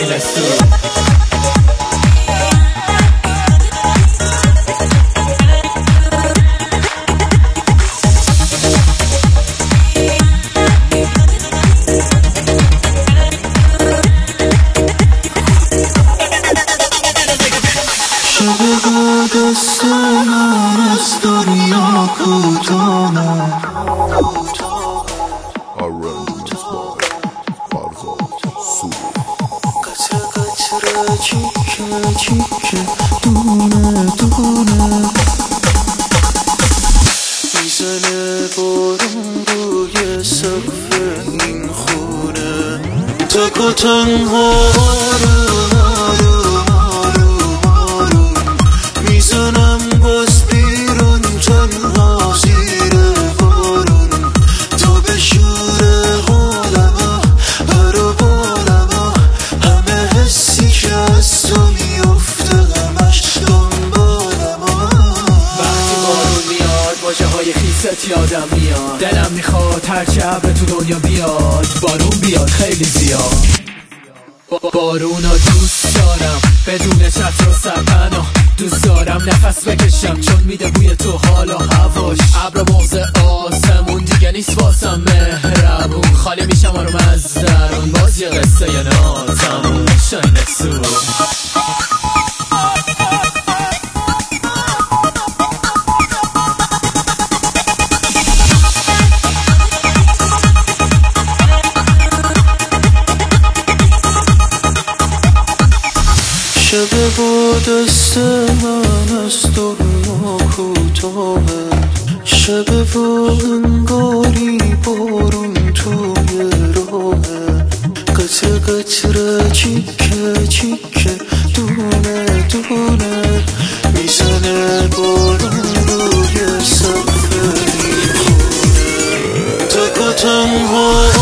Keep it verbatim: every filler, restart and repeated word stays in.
نسو دست من از دنیا کوتاه قطره قطره چیکه چیکه دونه دونه میزنه بارون روی سقف این خونه تک و تنها آروم آروم آروم آروم میزنم باز بیرون تنها زیر بارون تو به شور حالما هر و بالما همه حسی که از تو میفته همش دنبالما وقتی بارون میاد واژه های خیست یادم میاد دلم میخواد هرچه ابر تو دنیا بیاد بارون بیاد خیلی زیاد بارونو دوست دارم بدون چتر و سرپناه دوست دارم نفس بکشم چون میده بوی تو حال و هواش ابر بغض آسمون دیگه نیست واسم مهربون خالی میشم آروم از درون باز یه قصه یه ناتمون شاین سو شب با دست من از دنیا کوتاهه شب و انگاری بارون توی راهه قطره قطره چیکه چیکه دونه دونه میزنه بارون روی سقف این خونه تک و تنها